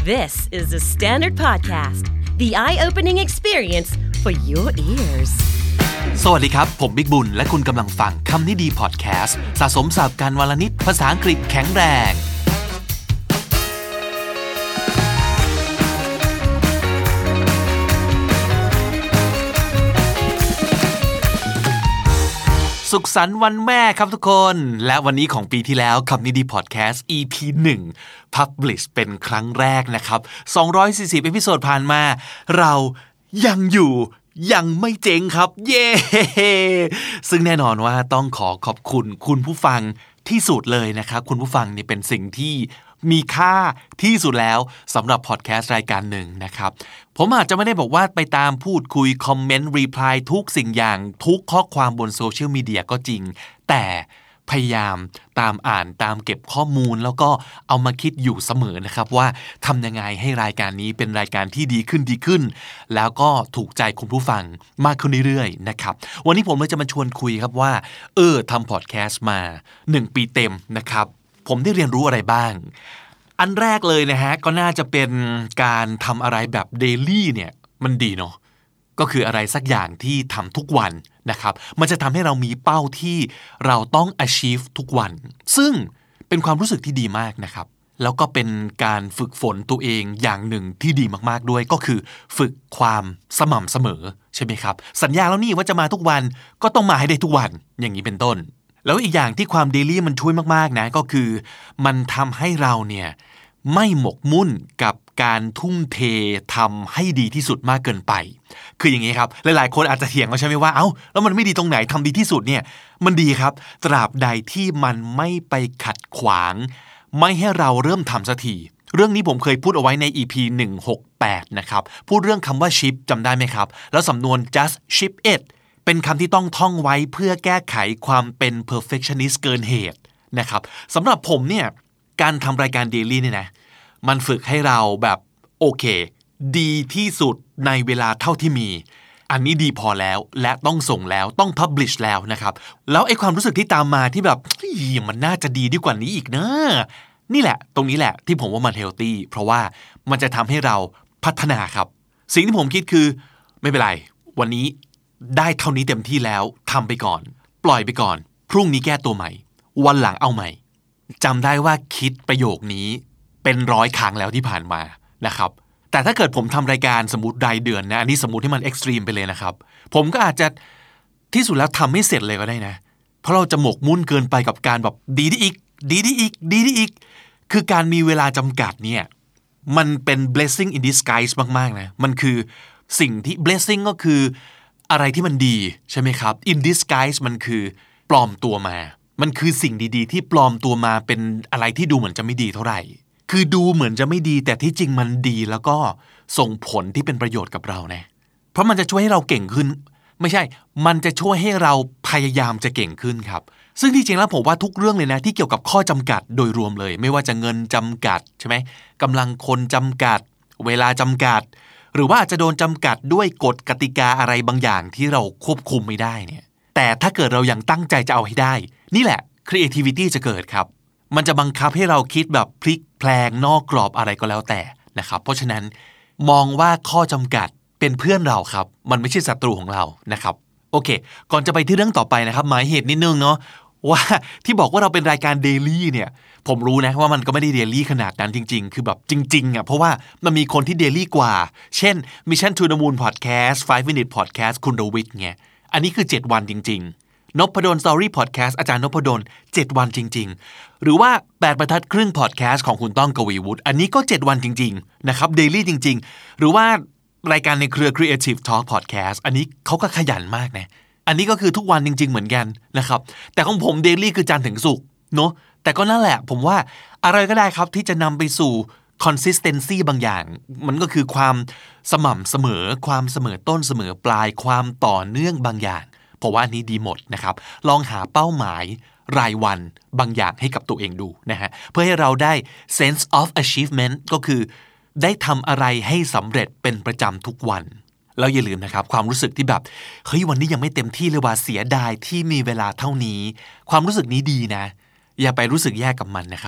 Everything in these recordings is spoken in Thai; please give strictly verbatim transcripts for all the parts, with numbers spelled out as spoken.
This is the Standard Podcast, the eye-opening experience for your ears. สวัสดีครับผมบิ๊กบุญและคุณกำลังฟังคำนี้ดีพอดแคสต์สะสมศัพท์กันวันละนิดภาษาอังกฤษแข็งแรงสุขสันต์วันแม่ครับทุกคนและวันนี้ของปีที่แล้วคำนี้ดีพอดแคสต์ อี พี หนึ่ง Publish เป็นครั้งแรกนะครับสองร้อยสี่สิบเอพิโซดผ่านมาเรายังอยู่ยังไม่เจ๊งครับเย้ซึ่งแน่นอนว่าต้องขอขอบคุณคุณผู้ฟังที่สุดเลยนะครับคุณผู้ฟังนี่เป็นสิ่งที่มีค่าที่สุดแล้วสำหรับพอดแคสต์รายการหนึ่งนะครับผมอาจจะไม่ได้บอกว่าไปตามพูดคุยคอมเมนต์รีプライทุกสิ่งอย่างทุกข้อความบนโซเชียลมีเดียก็จริงแต่พยายามตามอ่านตามเก็บข้อมูลแล้วก็เอามาคิดอยู่เสมอนะครับว่าทำยังไงให้รายการนี้เป็นรายการที่ดีขึ้นดีขึ้นแล้วก็ถูกใจคุณผู้ฟังมากขึ้นเรื่อยๆนะครับวันนี้ผมเลยจะมาชวนคุยครับว่าเออทำพอดแคสต์มาหนึ่งปีเต็มนะครับผมได้เรียนรู้อะไรบ้างอันแรกเลยนะฮะก็น่าจะเป็นการทำอะไรแบบเดลี่เนี่ยมันดีเนาะก็คืออะไรสักอย่างที่ทำทุกวันนะครับมันจะทำให้เรามีเป้าที่เราต้อง achieve ทุกวันซึ่งเป็นความรู้สึกที่ดีมากนะครับแล้วก็เป็นการฝึกฝนตัวเองอย่างหนึ่งที่ดีมากๆด้วยก็คือฝึกความสม่ำเสมอใช่ไหมครับสัญญาแล้วนี่ว่าจะมาทุกวันก็ต้องมาให้ได้ทุกวันอย่างนี้เป็นต้นแล้วอีกอย่างที่ความเดลี่มันช่วยมากๆนะก็คือมันทำให้เราเนี่ยไม่หมกมุ่นกับการทุ่มเททำให้ดีที่สุดมากเกินไปคืออย่างนี้ครับหลายๆคนอาจจะเถียงเขาใช่ไหมว่าเอ้าแล้วมันไม่ดีตรงไหนทำดีที่สุดเนี่ยมันดีครับตราบใดที่มันไม่ไปขัดขวางไม่ให้เราเริ่มทำสักทีเรื่องนี้ผมเคยพูดเอาไว้ใน อี พี หนึ่งร้อยหกสิบแปดนะครับพูดเรื่องคำว่า ship จำได้ไหมครับแล้วสำนวน just ship itเป็นคำที่ต้องท่องไว้เพื่อแก้ไขความเป็น perfectionist เกินเหตุนะครับสำหรับผมเนี่ยการทำรายการ daily เนี่ยนะมันฝึกให้เราแบบโอเคดีที่สุดในเวลาเท่าที่มีอันนี้ดีพอแล้วและต้องส่งแล้วต้อง publish แล้วนะครับแล้วไอ้ความรู้สึกที่ตามมาที่แบบมันน่าจะดีดีกว่านี้อีกนะนี่แหละตรงนี้แหละที่ผมว่ามัน healthy เพราะว่ามันจะทำให้เราพัฒนาครับสิ่งที่ผมคิดคือไม่เป็นไรวันนี้ได้เท่านี้เต็มที่แล้วทำไปก่อนปล่อยไปก่อนพรุ่งนี้แก้ตัวใหม่วันหลังเอาใหม่จำได้ว่าคิดประโยคนี้เป็นร้อยครั้งแล้วที่ผ่านมานะครับแต่ถ้าเกิดผมทำรายการสมมุติรายเดือนนะอันนี้สมมุติที่มันเอ็กซ์ตรีมไปเลยนะครับผมก็อาจจะที่สุดแล้วทำไม่เสร็จเลยก็ได้นะเพราะเราจะหมกมุ่นเกินไปกับการแบบดีได้อีกดีได้อีกดีได้อีกคือการมีเวลาจำกัดเนี่ยมันเป็น blessing in disguise มากๆนะมันคือสิ่งที่ blessing ก็คืออะไรที่มันดีใช่ไหมครับ in disguise มันคือปลอมตัวมามันคือสิ่งดีๆที่ปลอมตัวมาเป็นอะไรที่ดูเหมือนจะไม่ดีเท่าไหร่คือดูเหมือนจะไม่ดีแต่ที่จริงมันดีแล้วก็ส่งผลที่เป็นประโยชน์กับเรานะเพราะมันจะช่วยให้เราเก่งขึ้นไม่ใช่มันจะช่วยให้เราพยายามจะเก่งขึ้นครับซึ่งที่จริงแล้วผมว่าทุกเรื่องเลยนะที่เกี่ยวกับข้อจำกัดโดยรวมเลยไม่ว่าจะเงินจำกัดใช่ไหมกำลังคนจำกัดเวลาจำกัดหรือว่าอาจจะโดนจำกัดด้วยกฎกติกาอะไรบางอย่างที่เราควบคุมไม่ได้เนี่ยแต่ถ้าเกิดเรายังตั้งใจจะเอาให้ได้นี่แหละ creativity จะเกิดครับมันจะบังคับให้เราคิดแบบพลิกแพลงนอกกรอบอะไรก็แล้วแต่นะครับเพราะฉะนั้นมองว่าข้อจำกัดเป็นเพื่อนเราครับมันไม่ใช่ศัตรูของเรานะครับโอเคก่อนจะไปที่เรื่องต่อไปนะครับหมายเหตุนิดนึงเนาะว่าที่บอกว่าเราเป็นรายการ daily เนี่ยผมรู้นะว่ามันก็ไม่ได้ daily ขนาดนั้นจริงๆคือแบบจริงๆอ่ะเพราะว่ามันมีคนที่ daily กว่าเช่น Mission to the Moon Podcast five minute podcast คุณดวิดไงอันนี้คือเจ็ดวันจริงๆนพดล Story Podcast อาจารย์นพดลเจ็ดวันจริงๆหรือว่าแปดบรรทัดครึ่ง Podcast ของคุณต้องกวีวุฒิอันนี้ก็เจ็ดวันจริงๆนะครับ daily จริงๆหรือว่ารายการในเครือ Creative Talk Podcast อันนี้เขาก็ขยันมากนะอันนี้ก็คือทุกวันจริงๆเหมือนกันนะครับแต่ของผม daily คือจันทร์ถึงศุกร์เนาะแต่ก็นั่นแหละผมว่าอะไรก็ได้ครับที่จะนำไปสู่ consistency บางอย่างมันก็คือความสม่ำเสมอความเสมอต้นเสมอปลายความต่อเนื่องบางอย่างเพราะว่านี้ดีหมดนะครับลองหาเป้าหมายรายวันบางอย่างให้กับตัวเองดูนะฮะเพื่อให้เราได้ sense of achievement ก็คือได้ทำอะไรให้สำเร็จเป็นประจำทุกวันแล้วอย่าลืมนะครับความรู้สึกที่แบบเฮ้ยวันนี้ยังไม่เต็มที่เลยว่าเสียดายที่มีเวลาเท่านี้ความรู้สึกนี้ดีนะอย่าไปรู้สึกแย่กับมันนะครับ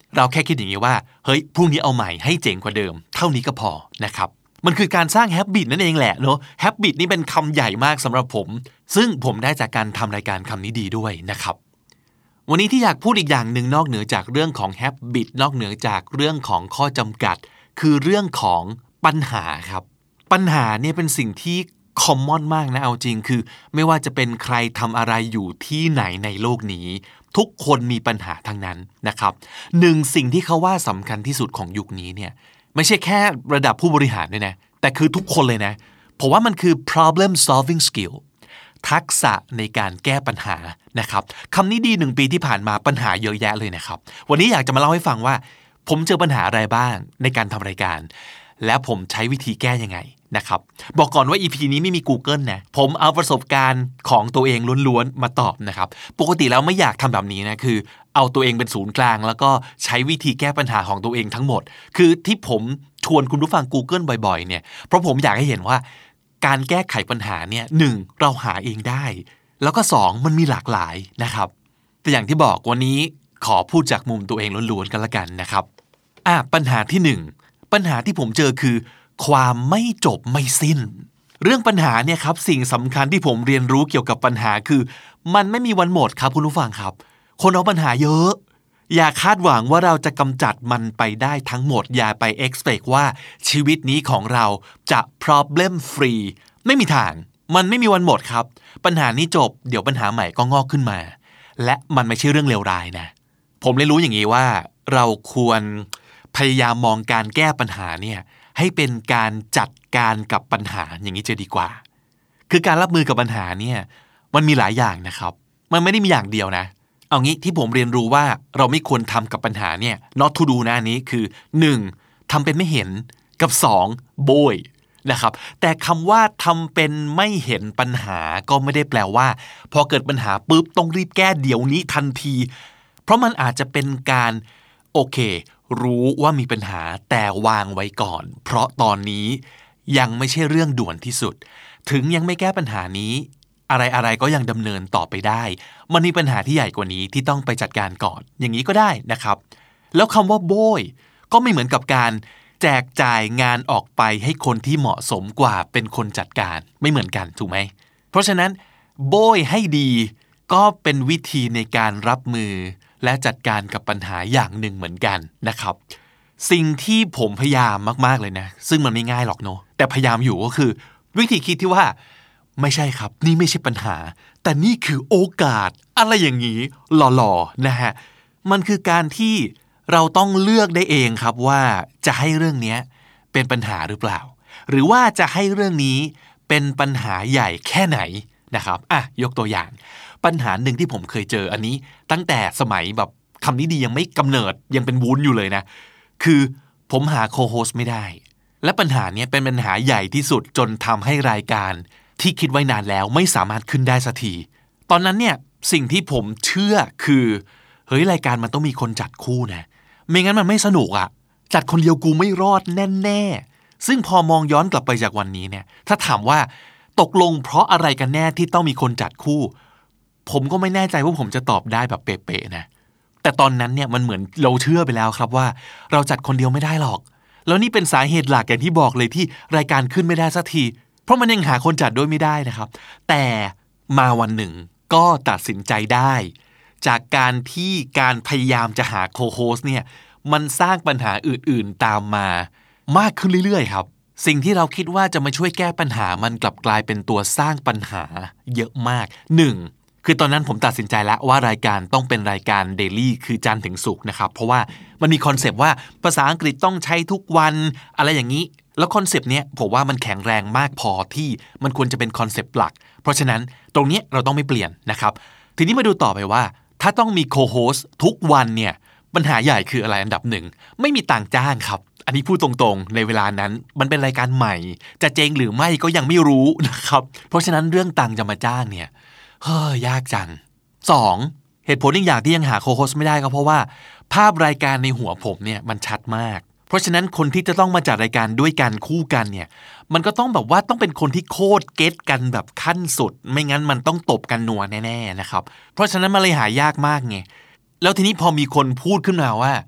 เราแค่คิดอย่างนี้ว่าเฮ้ยพรุ่งนี้เอาใหม่ให้เจ๋งกว่าเดิมเท่านี้ก็พอนะครับมันคือการสร้าง habit นั่นเองแหละเนาะ habit นี่เป็นคำใหญ่มากสำหรับผมซึ่งผมได้จากการทำรายการคำนี้ดีด้วยนะครับวันนี้ที่อยากพูดอีกอย่างหนึ่งนอกเหนือจากเรื่องของ habit นอกเหนือจากเรื่องของข้อจำกัดคือเรื่องของปัญหาครับปัญหาเนี่ยเป็นสิ่งที่คอมมอนมากนะเอาจริงคือไม่ว่าจะเป็นใครทำอะไรอยู่ที่ไหนในโลกนี้ทุกคนมีปัญหาทั้งนั้นนะครับหนึ่งสิ่งที่เขาว่าสำคัญที่สุดของยุคนี้เนี่ยไม่ใช่แค่ระดับผู้บริหารด้วยนะแต่คือทุกคนเลยนะผมว่ามันคือ problem solving skill ทักษะในการแก้ปัญหานะครับคำนี้ดีหนึ่งปีที่ผ่านมาปัญหาเยอะแยะเลยนะครับวันนี้อยากจะมาเล่าให้ฟังว่าผมเจอปัญหาอะไรบ้างในการทำรายการและผมใช้วิธีแก้ยังไงนะครับบอกก่อนว่า อี พี นี้ไม่มี Google นะผมเอาประสบการณ์ของตัวเองล้วนๆมาตอบนะครับปกติแล้วไม่อยากทำแบบนี้นะคือเอาตัวเองเป็นศูนย์กลางแล้วก็ใช้วิธีแก้ปัญหาของตัวเองทั้งหมดคือที่ผมชวนคุณผู้ฟัง Google บ่อยๆเนี่ยเพราะผมอยากให้เห็นว่าการแก้ไขปัญหาเนี่ยหนึ่งเราหาเองได้แล้วก็สองมันมีหลากหลายนะครับแต่อย่างที่บอกวันนี้ขอพูดจากมุมตัวเองล้วนๆกันละกันนะครับอ่ะปัญหาที่หนึ่งปัญหาที่ผมเจอคือความไม่จบไม่สิ้นเรื่องปัญหาเนี่ยครับสิ่งสำคัญที่ผมเรียนรู้เกี่ยวกับปัญหาคือมันไม่มีวันหมดครับคุณผู้ฟังครับคนเอาปัญหาเยอะอย่าคาดหวังว่าเราจะกำจัดมันไปได้ทั้งหมดอย่าไป expect ว่าชีวิตนี้ของเราจะ problem free ไม่มีทางมันไม่มีวันหมดครับปัญหานี้จบเดี๋ยวปัญหาใหม่ก็งอกขึ้นมาและมันไม่ใช่เรื่องเลวร้ายนะผมเลยรู้อย่างนี้ว่าเราควรพยายามมองการแก้ปัญหาเนี่ยให้เป็นการจัดการกับปัญหาอย่างนี้จะดีกว่าคือการรับมือกับปัญหาเนี่ยมันมีหลายอย่างนะครับมันไม่ได้มีอย่างเดียวนะเอางี้ที่ผมเรียนรู้ว่าเราไม่ควรทำกับปัญหาเนี่ย not to do นะอันนี้คือหนึ่งทำเป็นไม่เห็นกับสองโบยนะครับแต่คำว่าทำเป็นไม่เห็นปัญหาก็ไม่ได้แปลว่าพอเกิดปัญหาปุ๊บต้องรีบแก้เดี๋ยวนี้ทันทีเพราะมันอาจจะเป็นการโอเครู้ว่ามีปัญหาแต่วางไว้ก่อนเพราะตอนนี้ยังไม่ใช่เรื่องด่วนที่สุดถึงยังไม่แก้ปัญหานี้อะไรๆก็ยังดำเนินต่อไปได้มันมีปัญหาที่ใหญ่กว่านี้ที่ต้องไปจัดการก่อนอย่างนี้ก็ได้นะครับแล้วคำว่าโบยก็ไม่เหมือนกับการแจกจ่ายงานออกไปให้คนที่เหมาะสมกว่าเป็นคนจัดการไม่เหมือนกันถูกไหมเพราะฉะนั้นโบยให้ดีก็เป็นวิธีในการรับมือและจัดการกับปัญหาอย่างหนึ่งเหมือนกันนะครับสิ่งที่ผมพยายามมากๆเลยนะซึ่งมันไม่ง่ายหรอกเนาะแต่พยายามอยู่ก็คือวิธีคิดที่ว่าไม่ใช่ครับนี่ไม่ใช่ปัญหาแต่นี่คือโอกาสอะไรอย่างนี้หล่อๆนะฮะมันคือการที่เราต้องเลือกได้เองครับว่าจะให้เรื่องนี้เป็นปัญหาหรือเปล่าหรือว่าจะให้เรื่องนี้เป็นปัญหาใหญ่แค่ไหนนะครับอ่ะยกตัวอย่างปัญหาหนึ่งที่ผมเคยเจออันนี้ตั้งแต่สมัยแบบคำนี้ดียังไม่กำเนิดยังเป็นวุ้นอยู่เลยนะคือผมหาโคโฮสไม่ได้และปัญหานี้เป็นปัญหาใหญ่ที่สุดจนทำให้รายการที่คิดไว้นานแล้วไม่สามารถขึ้นได้สักทีตอนนั้นเนี่ยสิ่งที่ผมเชื่อคือเฮ้ยรายการมันต้องมีคนจัดคู่นะไม่งั้นมันไม่สนุกอ่ะจัดคนเดียวกูไม่รอดแน่ๆซึ่งพอมองย้อนกลับไปจากวันนี้เนี่ยถ้าถามว่าตกลงเพราะอะไรกันแน่ที่ต้องมีคนจัดคู่ผมก็ไม่แน่ใจว่าผมจะตอบได้แบบเป๊ะๆนะแต่ตอนนั้นเนี่ยมันเหมือนเราเชื่อไปแล้วครับว่าเราจัดคนเดียวไม่ได้หรอกแล้วนี่เป็นสาเหตุหลักอย่างที่บอกเลยที่รายการขึ้นไม่ได้สักทีเพราะมันยังหาคนจัดด้วยไม่ได้นะครับแต่มาวันหนึ่งก็ตัดสินใจได้จากการที่การพยายามจะหาโคโฮสเนี่ยมันสร้างปัญหาอื่นๆตามมามากขึ้นเรื่อยๆครับสิ่งที่เราคิดว่าจะมาช่วยแก้ปัญหามันกลับกลายเป็นตัวสร้างปัญหาเยอะมากหนึ่งคือตอนนั้นผมตัดสินใจแล้วว่ารายการต้องเป็นรายการเดลี่คือจันทร์ถึงศุกร์นะครับเพราะว่ามันมีคอนเซปต์ว่าภาษาอังกฤษต้องใช้ทุกวันอะไรอย่างนี้แล้วคอนเซปต์เนี้ยผมว่ามันแข็งแรงมากพอที่มันควรจะเป็นคอนเซปต์หลักเพราะฉะนั้นตรงนี้เราต้องไม่เปลี่ยนนะครับทีนี้มาดูต่อไปว่าถ้าต้องมีโคโฮสทุกวันเนี่ยปัญหาใหญ่คืออะไรอันดับหนึ่งไม่มีต่างจ้างครับอันนี้พูดตรงๆในเวลานั้นมันเป็นรายการใหม่จะเจ๊งหรือไม่ก็ยังไม่รู้นะครับเพราะฉะนั้นเรื่องตังจะมาจ้างเนี่ยเฮ้ยยากจังสองเหตุผลอีกอย่างที่ยังหาโคโฮสไม่ได้ก็เพราะว่าภาพรายการในหัวผมเนี่ยมันชัดมากเพราะฉะนั้นคนที่จะต้องมาจัดรายการด้วยกันคู่กันเนี่ยมันก็ต้องแบบว่าต้องเป็นคนที่โคตรเก็ตกันแบบขั้นสุดไม่งั้นมันต้องตบกันนัวแน่ๆนะครับเพราะฉะนั้นมันเลยหายากมากไงแล้วทีนี้พอมีคนพูดขึ้นมาว่า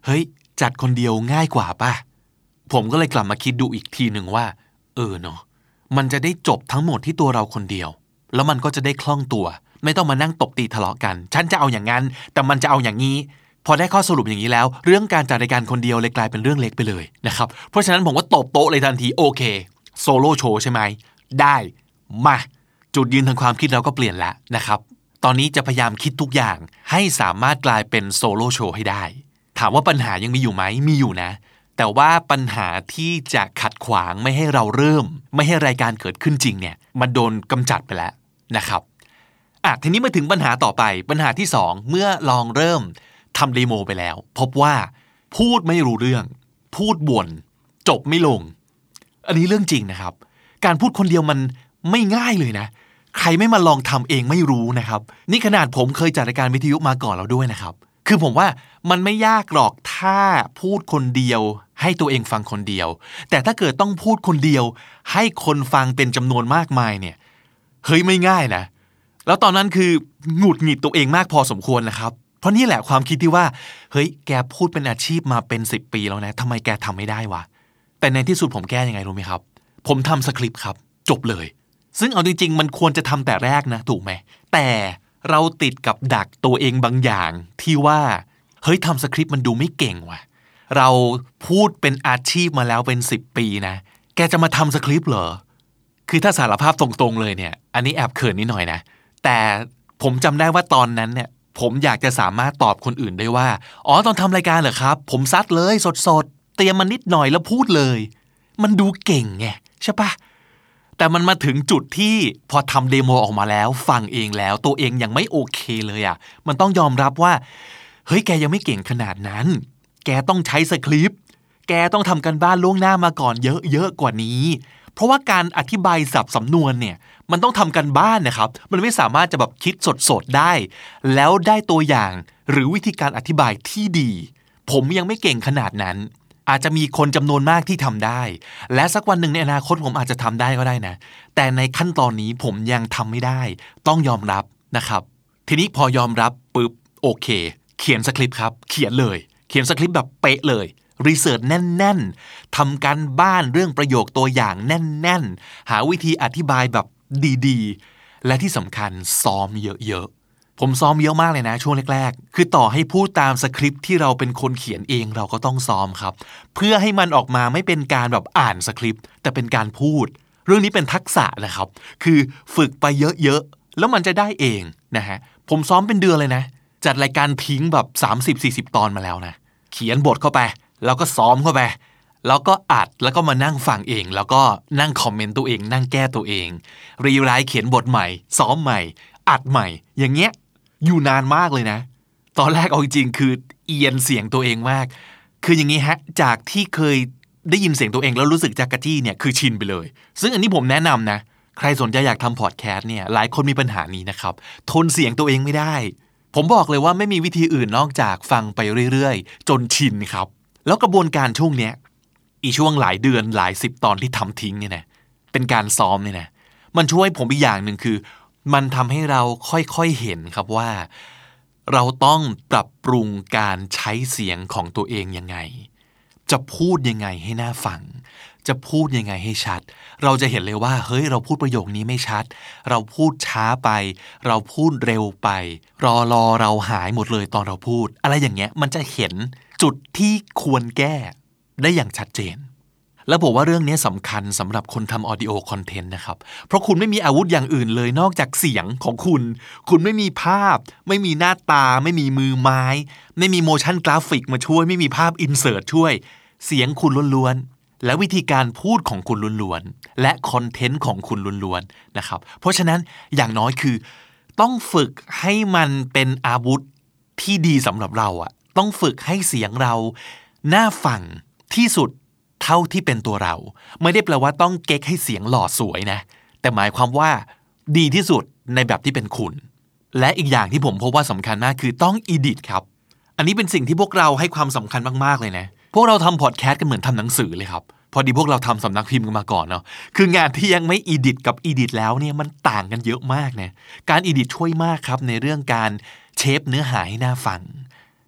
เฮ้ยจัดคนเดียวง่ายกว่าป่ะผมก็เลยกลับมาคิดดูอีกทีนึงว่าเออเนาะมันจะได้จบทั้งหมดที่ตัวเราคนเดียวแล้วมันก็จะได้คล่องตัวไม่ต้องมานั่งตบตีทะเลาะกันฉันจะเอาอย่างนั้นแต่มันจะเอาอย่างนี้พอได้ข้อสรุปอย่างนี้แล้วเรื่องการจัดรายการคนเดียวเลยกลายเป็นเรื่องเล็กไปเลยนะครับเพราะฉะนั้นผมก็ตบโต๊ะเลยทันทีโอเคโซโล่โชว์ใช่ไหมได้มาจุดยืนทางความคิดเราก็เปลี่ยนแล้วนะครับตอนนี้จะพยายามคิดทุกอย่างให้สามารถกลายเป็นโซโล่โชว์ให้ได้ถามว่าปัญหายังมีอยู่ไหมมีอยู่นะแต่ว่าปัญหาที่จะขัดขวางไม่ให้เราเริ่มไม่ให้รายการเกิดขึ้นจริงเนี่ยมันโดนกำจัดไปแล้วนะครับอ่ะทีนี้มาถึงปัญหาต่อไปปัญหาที่สองเมื่อลองเริ่มทำเดโมไปแล้วพบว่าพูดไม่รู้เรื่องพูดบ่นจบไม่ลงอันนี้เรื่องจริงนะครับการพูดคนเดียวมันไม่ง่ายเลยนะใครไม่มาลองทำเองไม่รู้นะครับนี่ขนาดผมเคยจัดรายการวิทยุมาก่อนแล้วด้วยนะครับคือผมว่ามันไม่ยากหรอกถ้าพูดคนเดียวให้ตัวเองฟังคนเดียวแต่ถ้าเกิดต้องพูดคนเดียวให้คนฟังเป็นจำนวนมากมายเนี่ยเฮ้ยไม่ง่ายนะแล้วตอนนั้นคือหงุดหงิดตัวเองมากพอสมควรนะครับเพราะนี่แหละความคิดที่ว่าเฮ้ยแกพูดเป็นอาชีพมาเป็นสิบปีแล้วนะทำไมแกทำไม่ได้วะแต่ในที่สุดผมแก้ยังไงรู้ไหมครับผมทำสคริปต์ครับจบเลยซึ่งเอาจริงๆมันควรจะทำแต่แรกนะถูกไหมแต่เราติดกับดักตัวเองบางอย่างที่ว่าเฮ้ยทำสคริปต์มันดูไม่เก่งว่ะเราพูดเป็นอาชีพมาแล้วเป็นสิบปีนะแกจะมาทำสคริปต์เหรอคือถ้าสารภาพตรงๆเลยเนี่ยอันนี้แอบเขินนิดหน่อยนะแต่ผมจำได้ว่าตอนนั้นเนี่ยผมอยากจะสามารถตอบคนอื่นได้ว่าอ๋อตอนทำรายการเหรอครับผมซัดเลยสดๆเตรียมมานิดหน่อยแล้วพูดเลยมันดูเก่งไงใช่ปะแต่มันมาถึงจุดที่พอทำเดโมออกมาแล้วฟังเองแล้วตัวเองยังไม่โอเคเลยอ่ะมันต้องยอมรับว่าเฮ้ยแกยังไม่เก่งขนาดนั้นแกต้องใช้สคริปต์แกต้องทำกันบ้านล่วงหน้ามาก่อนเยอะๆกว่านี้เพราะว่าการอธิบายศัพท์สำนวนเนี่ยมันต้องทำกันบ้านนะครับมันไม่สามารถจะแบบคิดสดๆได้แล้วได้ตัวอย่างหรือวิธีการอธิบายที่ดีผมยังไม่เก่งขนาดนั้นอาจจะมีคนจำนวนมากที่ทำได้และสักวันหนึ่งในอนาคตผมอาจจะทำได้ก็ได้นะแต่ในขั้นตอนนี้ผมยังทำไม่ได้ต้องยอมรับนะครับทีนี้พอยอมรับปุ๊บโอเคเขียนสคริปต์ครับเขียนเลยเขียนสคริปต์แบบเป๊ะเลยรีเสิร์ชแน่นๆทำการบ้านเรื่องประโยคตัวอย่างแน่นๆหาวิธีอธิบายแบบดีๆและที่สำคัญซ้อมเยอะๆผมซ้อมเยอะมากเลยนะช่วงแรกๆคือต่อให้พูดตามสคริปต์ที่เราเป็นคนเขียนเองเราก็ต้องซ้อมครับเพื่อให้มันออกมาไม่เป็นการแบบอ่านสคริปต์แต่เป็นการพูดเรื่องนี้เป็นทักษะนะครับคือฝึกไปเยอะๆแล้วมันจะได้เองนะฮะผมซ้อมเป็นเดือนเลยนะจัดรายการทิ้งแบบ สามสิบสี่สิบ ตอนมาแล้วนะเขียนบทเข้าไปแล้วก็ซ้อมเข้าไปแล้วก็อัดแล้วก็มานั่งฟังเองแล้วก็นั่งคอมเมนต์ตัวเองนั่งแก้ตัวเองรีไรต์เขียนบทใหม่ซ้อมใหม่อัดใหม่อย่างเงี้ยอยู่นานมากเลยนะตอนแรกเอาจริงๆคือเอียนเสียงตัวเองมากคืออย่างงี้ฮะจากที่เคยได้ยินเสียงตัวเองแล้วรู้สึกจักรจี้เนี่ยคือชินไปเลยซึ่งอันนี้ผมแนะนำนะใครสนใจอยากทำพอดแคสต์เนี่ยหลายคนมีปัญหานี้นะครับทนเสียงตัวเองไม่ได้ผมบอกเลยว่าไม่มีวิธีอื่นนอกจากฟังไปเรื่อยๆจนชินครับแล้วกระบวนการช่วงเนี้ยอีช่วงหลายเดือนหลายสิบตอนที่ทำทิ้งเนี่ยนะเป็นการซ้อมเนี่ยนะมันช่วยผมอีกอย่างหนึ่งคือมันทำให้เราค่อยๆเห็นครับว่าเราต้องปรับปรุงการใช้เสียงของตัวเองยังไงจะพูดยังไงให้น่าฟังจะพูดยังไงให้ชัดเราจะเห็นเลยว่าเฮ้ยเราพูดประโยคนี้ไม่ชัดเราพูดช้าไปเราพูดเร็วไปรอรอเราหายหมดเลยตอนเราพูดอะไรอย่างเงี้ยมันจะเห็นจุดที่ควรแก้ได้อย่างชัดเจนแล้วผมว่าเรื่องนี้สำคัญสำหรับคนทำออดิโอคอนเทนต์นะครับเพราะคุณไม่มีอาวุธอย่างอื่นเลยนอกจากเสียงของคุณคุณไม่มีภาพไม่มีหน้าตาไม่มีมือไม้ไม่มีโมชั่นกราฟิกมาช่วยไม่มีภาพอินเสิร์ตช่วยเสียงคุณล้วนๆและวิธีการพูดของคุณล้วนๆและคอนเทนต์ของคุณล้วนๆนะครับเพราะฉะนั้นอย่างน้อยคือต้องฝึกให้มันเป็นอาวุธที่ดีสำหรับเราอะต้องฝึกให้เสียงเราน่าฟังที่สุดเท่าที่เป็นตัวเราไม่ได้แปลว่าต้องเก๊กให้เสียงหล่อสวยนะแต่หมายความว่าดีที่สุดในแบบที่เป็นคุณและอีกอย่างที่ผมพบว่าสำคัญมากคือต้องอีดิทครับอันนี้เป็นสิ่งที่พวกเราให้ความสำคัญมากๆเลยนะพวกเราทำพอดแคสต์กันเหมือนทำหนังสือเลยครับพอดีพวกเราทำสำนักพิมพ์กันมาก่อนเนาะคืองานที่ยังไม่อีดิทกับอีดิทแล้วเนี่ยมันต่างกันเยอะมากนะการอีดิทช่วยมากครับในเรื่องการเชฟเนื้อหาให้น่าฟังใ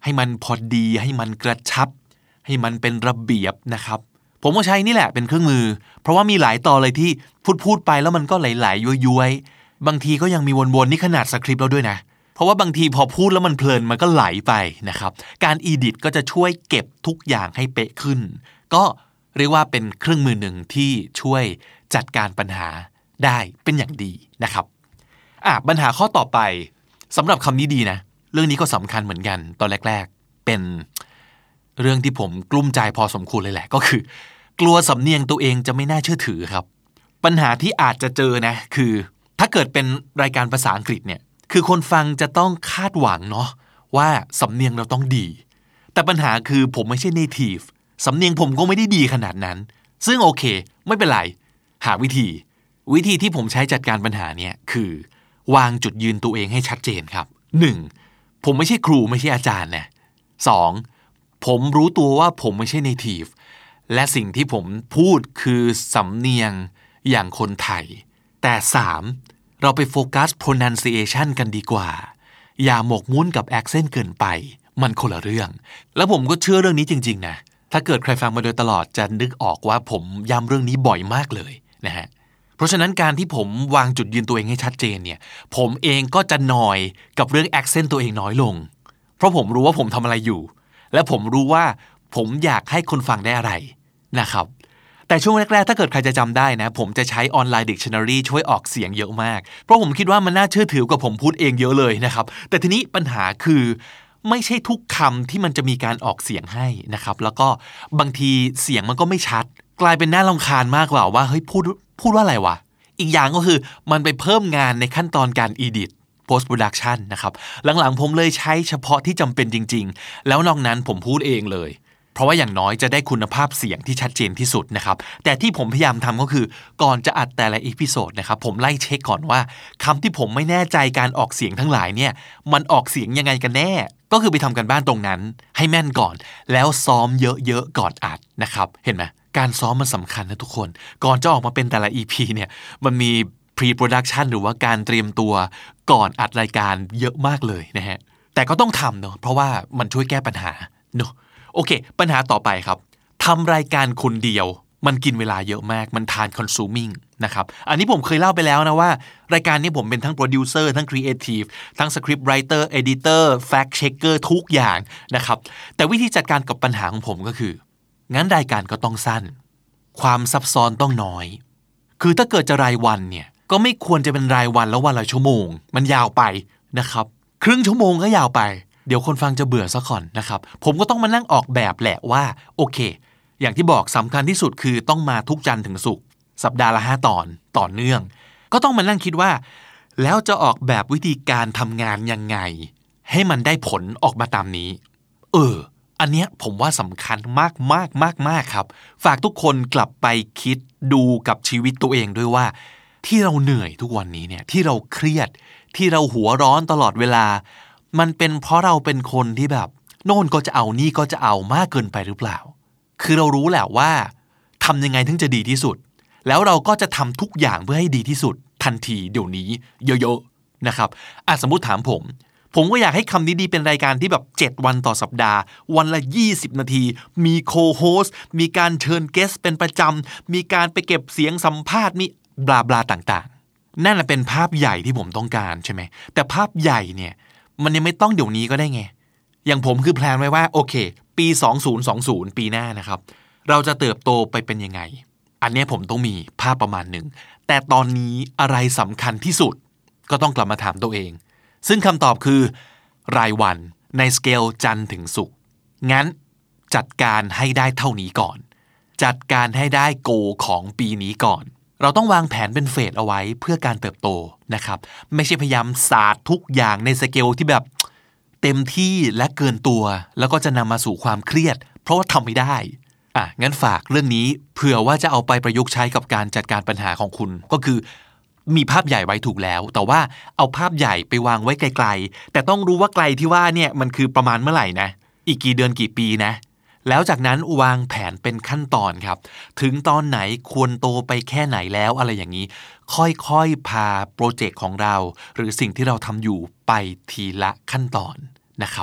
ให้มันพอดีให้มันกระชับให้มันเป็นระเบียบนะครับผมก็ใช้นี่แหละเป็นเครื่องมือเพราะว่ามีหลายตอนเลยที่พูดพูดไปแล้วมันก็ไหลๆย้วยๆบางทีก็ยังมีวนๆนี่ขนาดสคริปต์แล้วด้วยนะเพราะว่าบางทีพอพูดแล้วมันเพลินมันก็ไหลไปนะครับการอีดิทก็จะช่วยเก็บทุกอย่างให้เป๊ะขึ้นก็เรียกว่าเป็นเครื่องมือหนึ่งที่ช่วยจัดการปัญหาได้เป็นอย่างดีนะครับอ่ะปัญหาข้อต่อไปสำหรับคำนี้ดีนะเรื่องนี้ก็สำคัญเหมือนกันตอนแรกๆเป็นเรื่องที่ผมกลุ้มใจพอสมควรเลยแหละก็คือกลัวสำเนียงตัวเองจะไม่น่าเชื่อถือครับปัญหาที่อาจจะเจอนะคือถ้าเกิดเป็นรายการภาษาอังกฤษเนี่ยคือคนฟังจะต้องคาดหวังเนาะว่าสำเนียงเราต้องดีแต่ปัญหาคือผมไม่ใช่ native สำเนียงผมก็ไม่ได้ดีขนาดนั้นซึ่งโอเคไม่เป็นไรหาวิธีวิธีที่ผมใช้จัดการปัญหาเนี่ยคือวางจุดยืนตัวเองให้ชัดเจนครับหนึ่งผมไม่ใช่ครูไม่ใช่อาจารย์นะสองผมรู้ตัวว่าผมไม่ใช่ native และสิ่งที่ผมพูดคือสำเนียงอย่างคนไทยแต่สามเราไปโฟกัส pronunciation กันดีกว่าอย่าหมกมุ่นกับ accent เกินไปมันคนละเรื่องแล้วผมก็เชื่อเรื่องนี้จริงๆนะถ้าเกิดใครฟังมาโดยตลอดจะนึกออกว่าผมย้ำเรื่องนี้บ่อยมากเลยนะฮะเพราะฉะนั้นการที่ผมวางจุดยืนตัวเองให้ชัดเจนเนี่ยผมเองก็จะนอยกับเรื่อง accent ตัวเองน้อยลงเพราะผมรู้ว่าผมทำอะไรอยู่และผมรู้ว่าผมอยากให้คนฟังได้อะไรนะครับแต่ช่วงแรกๆถ้าเกิดใครจะจำได้นะผมจะใช้ออนไลน์ Dictionary ช่วยออกเสียงเยอะมากเพราะผมคิดว่ามันน่าเชื่อถือกว่าผมพูดเองเยอะเลยนะครับแต่ทีนี้ปัญหาคือไม่ใช่ทุกคำที่มันจะมีการออกเสียงให้นะครับแล้วก็บางทีเสียงมันก็ไม่ชัดกลายเป็นน่ารำคาญมากกว่าว่าเฮ้ยพูดพูดว่าอะไรวะอีกอย่างก็คือมันไปเพิ่มงานในขั้นตอนการ edit post production นะครับหลังๆผมเลยใช้เฉพาะที่จำเป็นจริงๆแล้วนอกนั้นผมพูดเองเลยเพราะว่าอย่างน้อยจะได้คุณภาพเสียงที่ชัดเจนที่สุดนะครับแต่ที่ผมพยายามทำก็คือก่อนจะอัดแต่ละอีพิโซดนะครับผมไล่เช็คก่อนว่าคำที่ผมไม่แน่ใจการออกเสียงทั้งหลายเนี่ยมันออกเสียงยังไงกันแน่ก็คือไปทำกันบ้านตรงนั้นให้แม่นก่อนแล้วซ้อมเยอะๆก่อนอัดนะครับเห็นไหมการซ้อมมันสำคัญนะทุกคนก่อนจะออกมาเป็นแต่ละ อี พี เนี่ยมันมี pre-production หรือว่าการเตรียมตัวก่อนอัดรายการเยอะมากเลยนะฮะแต่ก็ต้องทำเนาะเพราะว่ามันช่วยแก้ปัญหาเนาะโอเคปัญหาต่อไปครับทำรายการคนเดียวมันกินเวลาเยอะมากมันทาน consuming นะครับอันนี้ผมเคยเล่าไปแล้วนะว่ารายการนี้ผมเป็นทั้งโปรดิวเซอร์ทั้งครีเอทีฟทั้งสคริปต์ไรเตอร์เอดิเตอร์แฟกต์เช็คเกอร์ทุกอย่างนะครับแต่วิธีจัดการกับปัญหาของผมก็คืองั้นรายการก็ต้องสั้นความซับซ้อนต้องน้อยคือถ้าเกิดจะรายวันเนี่ยก็ไม่ควรจะเป็นรายวันแล้ววันละชั่วโมงมันยาวไปนะครับครึ่งชั่วโมงก็ยาวไปเดี๋ยวคนฟังจะเบื่อซะก่อนนะครับผมก็ต้องมานั่งออกแบบแหละว่าโอเคอย่างที่บอกสำคัญที่สุดคือต้องมาทุกจันทร์ถึงศุกร์สัปดาห์ละห้าตอนต่อเนื่องก็ต้องมานั่งคิดว่าแล้วจะออกแบบวิธีการทำงานยังไงให้มันได้ผลออกมาตามนี้เอออันเนี้ยผมว่าสำคัญมากมากมากมากครับฝากทุกคนกลับไปคิดดูกับชีวิตตัวเองด้วยว่าที่เราเหนื่อยทุกวันนี้เนี่ยที่เราเครียดที่เราหัวร้อนตลอดเวลามันเป็นเพราะเราเป็นคนที่แบบโน่นก็จะเอานี่ก็จะเอามากเกินไปหรือเปล่าคือเรารู้แหละว่าทำยังไงถึงจะดีที่สุดแล้วเราก็จะทำทุกอย่างเพื่อให้ดีที่สุดทันทีเดี๋ยวนี้เยอะๆนะครับอ่ะสมมุติถามผมผมก็อยากให้คำนี้ดีเป็นรายการที่แบบเจ็ดวันต่อสัปดาห์วันละยี่สิบนาทีมีโคโฮสต์มีการเชิญเกสต์เป็นประจำมีการไปเก็บเสียงสัมภาษณ์มีบลาบลาต่างๆนั่นแหละเป็นภาพใหญ่ที่ผมต้องการใช่ไหมแต่ภาพใหญ่เนี่ยมันยังไม่ต้องเดี๋ยวนี้ก็ได้ไงอย่างผมคือแพลนไว้ว่าโอเคปีสองพันยี่สิบปีหน้านะครับเราจะเติบโตไปเป็นยังไงอันนี้ผมต้องมีภาพประมาณหนึ่งแต่ตอนนี้อะไรสำคัญที่สุดก็ต้องกลับมาถามตัวเองซึ่งคำตอบคือรายวันในสเกลจันทร์ถึงศุกร์งั้นจัดการให้ได้เท่านี้ก่อนจัดการให้ได้โกของปีนี้ก่อนเราต้องวางแผนเป็นเฟสเอาไว้เพื่อการเติบโตนะครับไม่ใช่พยายามสาดทุกอย่างในสเกลที่แบบเต็มที่และเกินตัวแล้วก็จะนำมาสู่ความเครียดเพราะว่าทำไม่ได้อ่ะงั้นฝากเรื่องนี้เผื่อว่าจะเอาไปประยุกต์ใช้กับการจัดการปัญหาของคุณก็คือมีภาพใหญ่ไว้ถูกแล้วแต่ว่าเอาภาพใหญ่ไปวางไว้ไกลๆแต่ต้องรู้ว่าไกลที่ว่าเนี่ยมันคือประมาณเมื่อไหร่นะอีกกี่เดือนกี่ปีนะแล้วจากนั้นวางแผนเป็นขั้นตอนครับถึงตอนไหนควรโตไปแค่ไหนแล้วอะไรอย่างนี้ค่อยๆพาโปรเจกต์ของเราหรือสิ่งที่เราทำอยู่ไปทีละขั้นตอนนะครับ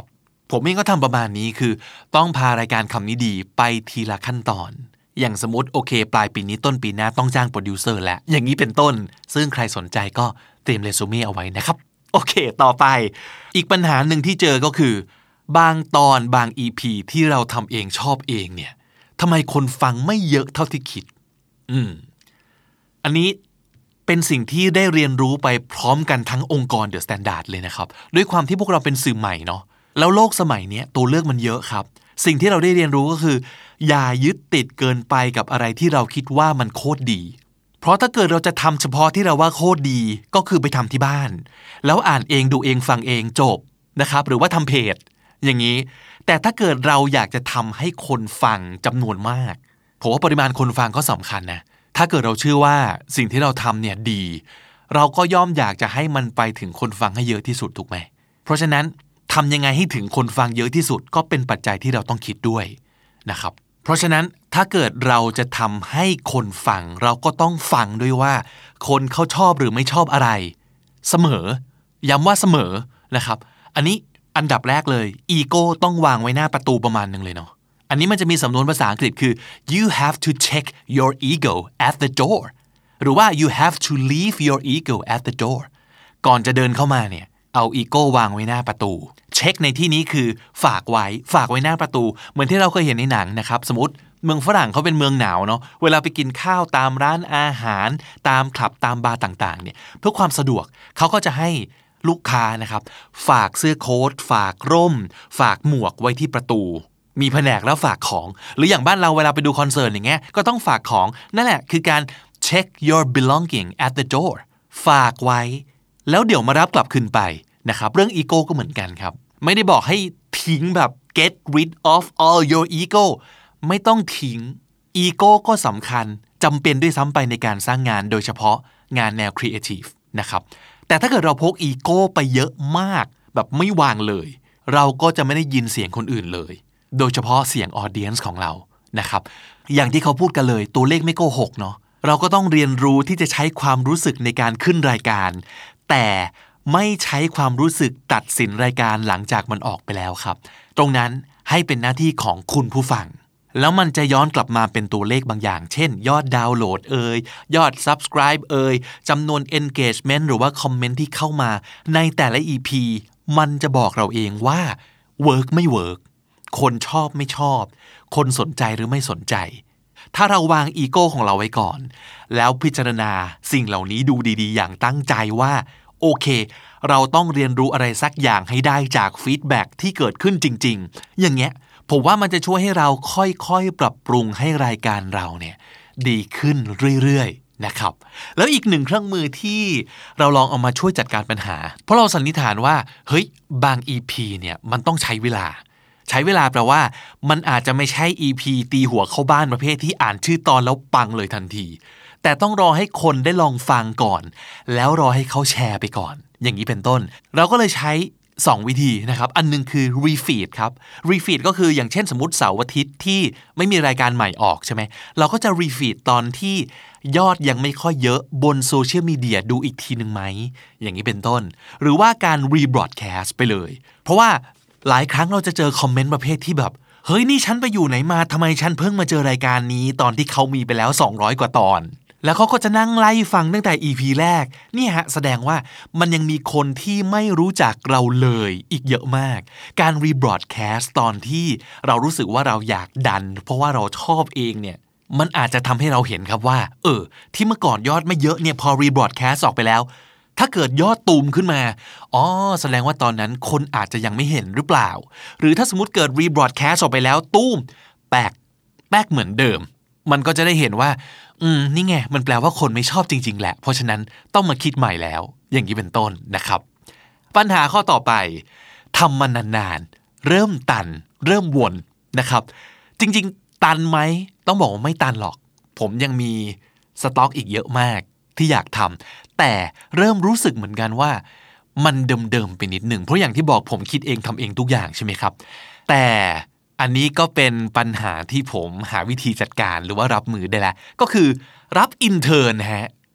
ผมเองก็ทำประมาณนี้คือต้องพารายการคำนี้ดีไปทีละขั้นตอนอย่างสมมติโอเคปลายปีนี้ต้นปีหน้าต้องจ้างโปรดิวเซอร์แล้วอย่างนี้เป็นต้นซึ่งใครสนใจก็เตรียมเรซูเม่เอาไว้นะครับโอเคต่อไปอีกปัญหาหนึ่งที่เจอก็คือบางตอนบาง อี พี ที่เราทำเองชอบเองเนี่ยทำไมคนฟังไม่เยอะเท่าที่คิดอืมอันนี้เป็นสิ่งที่ได้เรียนรู้ไปพร้อมกันทั้งองค์กร The Standard เลยนะครับด้วยความที่พวกเราเป็นสื่อใหม่เนาะแล้วโลกสมัยนี้ตัวเลือกมันเยอะครับสิ่งที่เราได้เรียนรู้ก็คืออย่ายึดติดเกินไปกับอะไรที่เราคิดว่ามันโคตรดีเพราะถ้าเกิดเราจะทำเฉพาะที่เราว่าโคตรดีก็คือไปทำที่บ้านแล้วอ่านเองดูเองฟังเองจบนะครับหรือว่าทำเพจอย่างนี้แต่ถ้าเกิดเราอยากจะทำให้คนฟังจำนวนมากผมว่าปริมาณคนฟังก็สำคัญนะถ้าเกิดเราเชื่อว่าสิ่งที่เราทำเนี่ยดีเราก็ย่อมอยากจะให้มันไปถึงคนฟังให้เยอะที่สุดถูกไหมเพราะฉะนั้นทำยังไงให้ถึงคนฟังเยอะที่สุดก็เป็นปัจจัยที่เราต้องคิดด้วยนะครับเพราะฉะนั้นถ้าเกิดเราจะทำให้คนฟังเราก็ต้องฟังด้วยว่าคนเขาชอบหรือไม่ชอบอะไรเสมอย้ำว่าเสมอนะครับอันนี้อันดับแรกเลยอีโก้ต้องวางไว้หน้าประตูประมาณนึงเลยเนาะอันนี้มันจะมีสำนวนภาษาอังกฤษคือ you have to check your ego at the door หรือว่า you have to leave your ego at the door ก่อนจะเดินเข้ามาเนี่ยเอาอีโก้วางไว้หน้าประตูเช็คในที่นี้คือฝากไว้ฝากไว้หน้าประตูเหมือนที่เราเคยเห็นในหนังนะครับสมมติเมืองฝรั่งเขาเป็นเมืองหนาวเนาะเวลาไปกินข้าวตามร้านอาหารตามคลับตามบาร์ต่างๆเนี่ยเพื่อความสะดวกเขาก็จะให้ลูกค้านะครับฝากเสื้อโค้ทฝากร่มฝากหมวกไว้ที่ประตูมีแผนกแล้วฝากของหรืออย่างบ้านเราเวลาไปดูคอนเสิร์ตอย่างเงี้ยก็ต้องฝากของนั่นแหละคือการ check your belonging at the door ฝากไว้แล้วเดี๋ยวมารับกลับคืนไปนะครับเรื่องอีโก้ก็เหมือนกันครับไม่ได้บอกให้ทิ้งแบบ get rid of all your ego ไม่ต้องทิ้งอีโก้ก็สำคัญจำเป็นด้วยซ้ำไปในการสร้างงานโดยเฉพาะงานแนว creative นะครับแต่ถ้าเกิดเราพกอีโก้ไปเยอะมากแบบไม่วางเลยเราก็จะไม่ได้ยินเสียงคนอื่นเลยโดยเฉพาะเสียง audience ของเรานะครับอย่างที่เขาพูดกันเลยตัวเลขไม่โกหกเนาะเราก็ต้องเรียนรู้ที่จะใช้ความรู้สึกในการขึ้นรายการแต่ไม่ใช้ความรู้สึกตัดสินรายการหลังจากมันออกไปแล้วครับตรงนั้นให้เป็นหน้าที่ของคุณผู้ฟังแล้วมันจะย้อนกลับมาเป็นตัวเลขบางอย่างเช่นยอดดาวน์โหลดเอ่ยยอด Subscribe เอ่ยจำนวน Engagement หรือว่าคอมเมนต์ที่เข้ามาในแต่ละ อี พี มันจะบอกเราเองว่า work ไม่ work คนชอบไม่ชอบคนสนใจหรือไม่สนใจถ้าเราวางอีโก้ของเราไว้ก่อนแล้วพิจารณาสิ่งเหล่านี้ดูดีๆอย่างตั้งใจว่าโอเคเราต้องเรียนรู้อะไรสักอย่างให้ได้จากฟีดแบ็กที่เกิดขึ้นจริงๆอย่างเงี้ยผมว่ามันจะช่วยให้เราค่อยๆปรับปรุงให้รายการเราเนี่ยดีขึ้นเรื่อยๆนะครับแล้วอีกหนึ่งเครื่องมือที่เราลองเอามาช่วยจัดการปัญหาเพราะเราสันนิษฐานว่าเฮ้ยบาง อี พี เนี่ยมันต้องใช้เวลาใช้เวลาแปลว่ามันอาจจะไม่ใช่ อี พี ตีหัวเข้าบ้านประเภทที่อ่านชื่อตอนแล้วปังเลยทันทีแต่ต้องรอให้คนได้ลองฟังก่อนแล้วรอให้เขาแชร์ไปก่อนอย่างนี้เป็นต้นเราก็เลยใช้สองวิธีนะครับอันนึงคือ refeed ครับ refeed ก็คืออย่างเช่นสมมติเสาร์อาทิตย์ที่ไม่มีรายการใหม่ออกใช่ไหมเราก็จะ refeed ตอนที่ยอดยังไม่ค่อยเยอะบนโซเชียลมีเดียดูอีกทีนึงไหมอย่างนี้เป็นต้นหรือว่าการ rebroadcast ไปเลยเพราะว่าหลายครั้งเราจะเจอคอมเมนต์ประเภทที่แบบเฮ้ยนี่ฉันไปอยู่ไหนมาทำไมฉันเพิ่งมาเจอรายการนี้ตอนที่เขามีไปแล้วสองร้อยกว่าตอนแล้วเขาก็จะนั่งไล่ฟังตั้งแต่ อี พี แรกนี่ฮะแสดงว่ามันยังมีคนที่ไม่รู้จักเราเลยอีกเยอะมากการ rebroadcast ตอนที่เรารู้สึกว่าเราอยากดันเพราะว่าเราชอบเองเนี่ยมันอาจจะทำให้เราเห็นครับว่าเออที่เมื่อก่อนยอดไม่เยอะเนี่ยพอ rebroadcast ออกไปแล้วถ้าเกิดยอดตูมขึ้นมาอ๋อแสดงว่าตอนนั้นคนอาจจะยังไม่เห็นหรือเปล่าหรือถ้าสมมุติเกิด rebroadcast ออกไปแล้วตูมแปลกแปลกเหมือนเดิมมันก็จะได้เห็นว่าอืมนี่ไงมันแปลว่าคนไม่ชอบจริงๆแหละเพราะฉะนั้นต้องมาคิดใหม่แล้วอย่างนี้เป็นต้นนะครับปัญหาข้อต่อไปทำมานานๆเริ่มตันเริ่มวนนะครับจริงๆตันไหมต้องบอกว่าไม่ตันหรอกผมยังมีสต็อกอีกเยอะมากที่อยากทำแต่เริ่มรู้สึกเหมือนกันว่ามันเดิมๆไปนิดหนึ่งเพราะอย่างที่บอกผมคิดเองทำเองทุกอย่างใช่ไหมครับแต่อันนี้ก็เป็นปัญหาที่ผมหาวิธีจัดการหรือว่ารับมือได้แล้วก็คือรับอินเทิร์นฮะ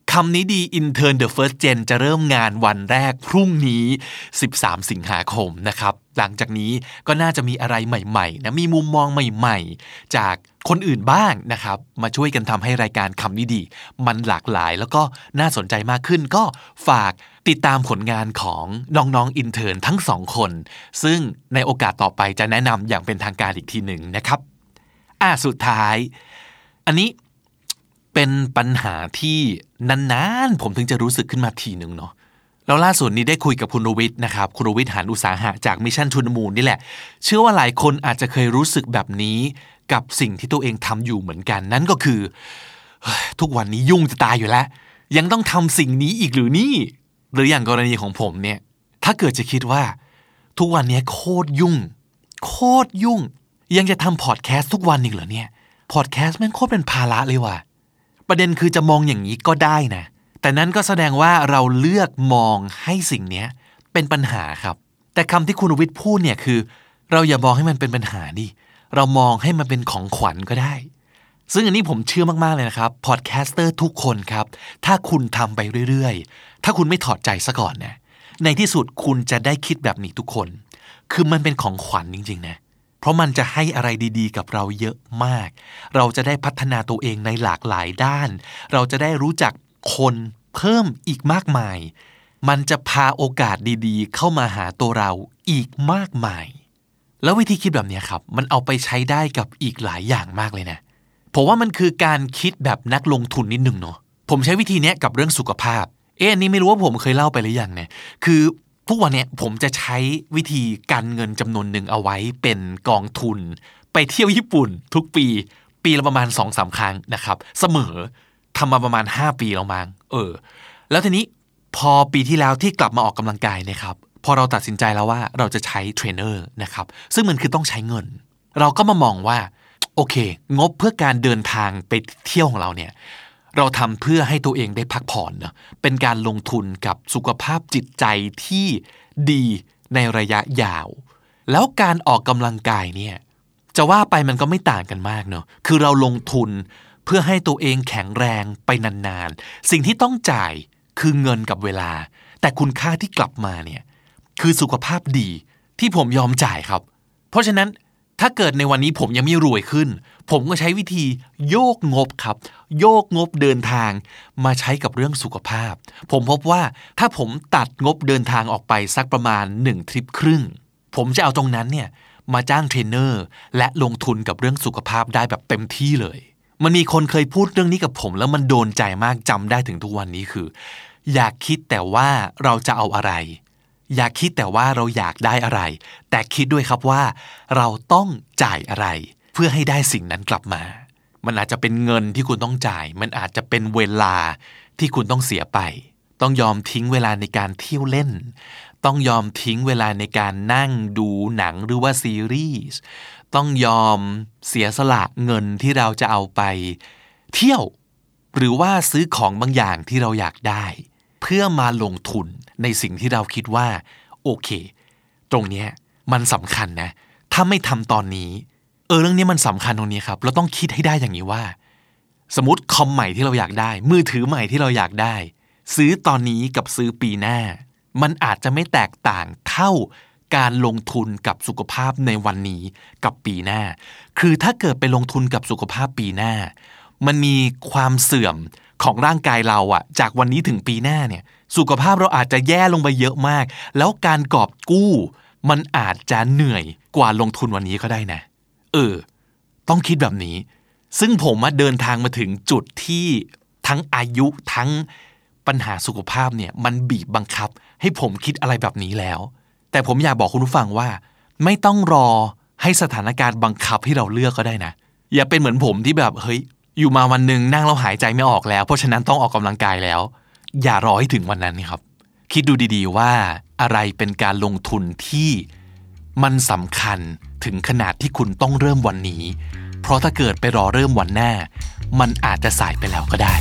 คำนี้ดี Intern The First Gen จะเริ่มงานวันแรกพรุ่งนี้สิบสามสิงหาคมนะครับหลังจากนี้ก็น่าจะมีอะไรใหม่ๆนะมีมุมมองใหม่ๆจากคนอื่นบ้างนะครับมาช่วยกันทำให้รายการคำนี้ดีมันหลากหลายแล้วก็น่าสนใจมากขึ้นก็ฝากติดตามผลงานของน้องๆ Intern ทั้งสองคนซึ่งในโอกาสต่อไปจะแนะนำอย่างเป็นทางการอีกทีหนึ่งนะครับอ่ะสุดท้ายอันนี้เป็นปัญหาที่นานๆผมถึงจะรู้สึกขึ้นมาทีนึงเนาะแล้วล่าสุดนี้ได้คุยกับคุณรวิทย์นะครับคุณรวิทย์หานอุตสาหะจาก Mission to the Moon นี่แหละเชื่อว่าหลายคนอาจจะเคยรู้สึกแบบนี้กับสิ่งที่ตัวเองทำอยู่เหมือนกันนั่นก็คือทุกวันนี้ยุ่งจะตายอยู่แล้วยังต้องทำสิ่งนี้อีกหรือนี่หรืออย่างกรณีของผมเนี่ยถ้าเกิดจะคิดว่าทุกวันนี้โคตรยุ่งโคตรยุ่งยังจะทำพอดแคสต์ทุกวันอีกเหรอเนี่ยพอดแคสต์แม่งโคตรเป็นภาระเลยว่ะประเด็นคือจะมองอย่างนี้ก็ได้นะแต่นั้นก็แสดงว่าเราเลือกมองให้สิ่งนี้เป็นปัญหาครับแต่คำที่คุณวิทย์พูดเนี่ยคือเราอย่ามองให้มันเป็นปัญหาดิเรามองให้มันเป็นของขวัญก็ได้ซึ่งอันนี้ผมเชื่อมากๆเลยนะครับพอดแคสเตอร์ทุกคนครับถ้าคุณทำไปเรื่อยๆถ้าคุณไม่ถอดใจซะก่อนนะในที่สุดคุณจะได้คิดแบบนี้ทุกคนคือมันเป็นของขวัญจริงๆนะเพราะมันจะให้อะไรดีๆกับเราเยอะมากเราจะได้พัฒนาตัวเองในหลากหลายด้านเราจะได้รู้จักคนเพิ่มอีกมากมายมันจะพาโอกาสดีๆเข้ามาหาตัวเราอีกมากมายแล้ววิธีคิดแบบนี้ครับมันเอาไปใช้ได้กับอีกหลายอย่างมากเลยนะผมว่ามันคือการคิดแบบนักลงทุนนิดนึงเนาะผมใช้วิธีนี้กับเรื่องสุขภาพเอ๊ะอันนี้ไม่รู้ว่าผมเคยเล่าไปหรือยังเนี่ยคือทุกวันนี้ผมจะใช้วิธีการเงินจำนวนหนึ่งเอาไว้เป็นกองทุนไปเที่ยวญี่ปุ่นทุกปีปีละประมาณ สองถึงสาม ครั้งนะครับเสมอทำมาประมาณห้าปีแล้วมั้งเออแล้วทีนี้พอปีที่แล้วที่กลับมาออกกำลังกายนะครับพอเราตัดสินใจแล้วว่าเราจะใช้เทรนเนอร์นะครับซึ่งมันคือต้องใช้เงินเราก็มามองว่าโอเคงบเพื่อการเดินทางไปเที่ยวของเราเนี่ยเราทำเพื่อให้ตัวเองได้พักผ่อนเนาะเป็นการลงทุนกับสุขภาพจิตใจที่ดีในระยะยาวแล้วการออกกำลังกายเนี่ยจะว่าไปมันก็ไม่ต่างกันมากเนาะคือเราลงทุนเพื่อให้ตัวเองแข็งแรงไปนานๆสิ่งที่ต้องจ่ายคือเงินกับเวลาแต่คุณค่าที่กลับมาเนี่ยคือสุขภาพดีที่ผมยอมจ่ายครับเพราะฉะนั้นถ้าเกิดในวันนี้ผมยังไม่รวยขึ้นผมก็ใช้วิธีโยกงบครับโยกงบเดินทางมาใช้กับเรื่องสุขภาพผมพบว่าถ้าผมตัดงบเดินทางออกไปสักประมาณหนึ่งทริปครึ่งผมจะเอาตรงนั้นเนี่ยมาจ้างเทรนเนอร์และลงทุนกับเรื่องสุขภาพได้แบบเต็มที่เลยมันมีคนเคยพูดเรื่องนี้กับผมแล้วมันโดนใจมากจำได้ถึงทุกวันนี้คืออยากคิดแต่ว่าเราจะเอาอะไรอย่าคิดแต่ว่าเราอยากได้อะไรแต่คิดด้วยครับว่าเราต้องจ่ายอะไรเพื่อให้ได้สิ่งนั้นกลับมามันอาจจะเป็นเงินที่คุณต้องจ่ายมันอาจจะเป็นเวลาที่คุณต้องเสียไปต้องยอมทิ้งเวลาในการเที่ยวเล่นต้องยอมทิ้งเวลาในการนั่งดูหนังหรือว่าซีรีส์ต้องยอมเสียสละเงินที่เราจะเอาไปเที่ยวหรือว่าซื้อของบางอย่างที่เราอยากได้เพื่อมาลงทุนในสิ่งที่เราคิดว่าโอเคตรงนี้มันสำคัญนะถ้าไม่ทำตอนนี้เออเรื่องนี้มันสำคัญตรงนี้ครับเราต้องคิดให้ได้อย่างนี้ว่าสมมติคอมใหม่ที่เราอยากได้มือถือใหม่ที่เราอยากได้ซื้อตอนนี้กับซื้อปีหน้ามันอาจจะไม่แตกต่างเท่าการลงทุนกับสุขภาพในวันนี้กับปีหน้าคือถ้าเกิดไปลงทุนกับสุขภาพปีหน้ามันมีความเสื่อมของร่างกายเราอะจากวันนี้ถึงปีหน้าเนี่ยสุขภาพเราอาจจะแย่ลงไปเยอะมากแล้วการกอบกู้มันอาจจะเหนื่อยกว่าลงทุนวันนี้ก็ได้นะเออต้องคิดแบบนี้ซึ่งผมมาเดินทางมาถึงจุดที่ทั้งอายุทั้งปัญหาสุขภาพเนี่ยมันบีบบังคับให้ผมคิดอะไรแบบนี้แล้วแต่ผมอยากบอกคุณผู้ฟังว่าไม่ต้องรอให้สถานการณ์บังคับให้เราเลือกก็ได้นะอย่าเป็นเหมือนผมที่แบบเฮ้ยอยู่มาวันนึงนั่งแล้วหายใจไม่ออกแล้วเพราะฉะนั้นต้องออกกำลังกายแล้วอย่ารอให้ถึงวันนั้นนี่ครับคิดดูดีๆว่าอะไรเป็นการลงทุนที่มันสำคัญถึงขนาดที่คุณต้องเริ่มวันนี้เพราะถ้าเกิดไปรอเริ่มวันหน้ามันอาจจะสายไปแล้วก็ได้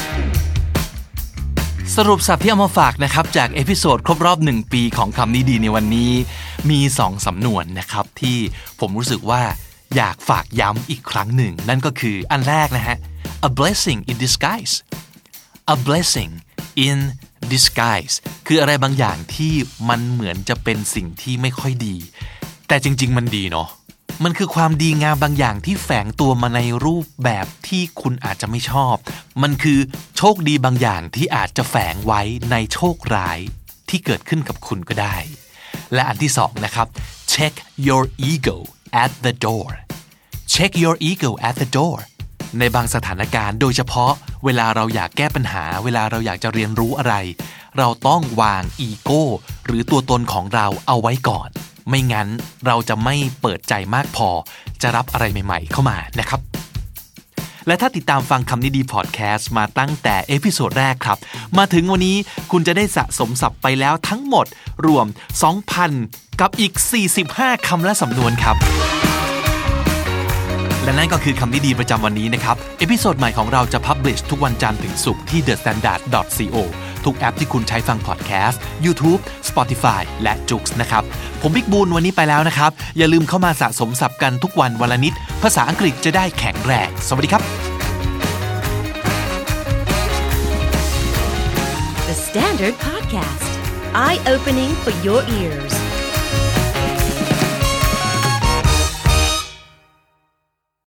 สรุปสับที่เอามาฝากนะครับจากเอพิโซดครบรอบหนึ่งปีของคำนี้ดีในวันนี้มีสองสำนวนนะครับที่ผมรู้สึกว่าอยากฝากย้ำอีกครั้งหนึ่งนั่นก็คืออันแรกนะฮะ a blessing in disguise a blessing in disguise คืออะไรบางอย่างที่มันเหมือนจะเป็นสิ่งที่ไม่ค่อยดีแต่จริงๆมันดีเนาะมันคือความดีงามบางอย่างที่แฝงตัวมาในรูปแบบที่คุณอาจจะไม่ชอบมันคือโชคดีบางอย่างที่อาจจะแฝงไว้ในโชคร้ายที่เกิดขึ้นกับคุณก็ได้และอันที่สองนะครับ check your ego at the door check your ego at the door ในบางสถานการณ์โดยเฉพาะเวลาเราอยากแก้ปัญหาเวลาเราอยากจะเรียนรู้อะไรเราต้องวางอีโก้หรือตัวตนของเราเอาไว้ก่อนไม่งั้นเราจะไม่เปิดใจมากพอจะรับอะไรใหม่ๆเข้ามานะครับและถ้าติดตามฟังคำนี้ดีพอดแคสต์มาตั้งแต่เอพิโซดแรกครับมาถึงวันนี้คุณจะได้สะสมศัพท์ไปแล้วทั้งหมดรวม สองพัน กับอีกสี่สิบห้าคำและสำนวนครับและนั่นก็คือคำนี้ดีประจำวันนี้นะครับเอพิโซดใหม่ของเราจะพับลิชทุกวันจันทร์ถึงศุกร์ที่ เดอะสแตนดาร์ด ดอท ซี โอ ทุกแอปที่คุณใช้ฟังพอดแคสต์ YouTube Spotify และ Joox นะครับผมบิ๊กบูนวันนี้ไปแล้วนะครับอย่าลืมเข้ามาสะสมศัพท์กันทุกวันวันละนิดภาษาอังกฤษจะได้แข็งแรงสวัสดีครับ The Standard Podcast Eye Opening for Your Ears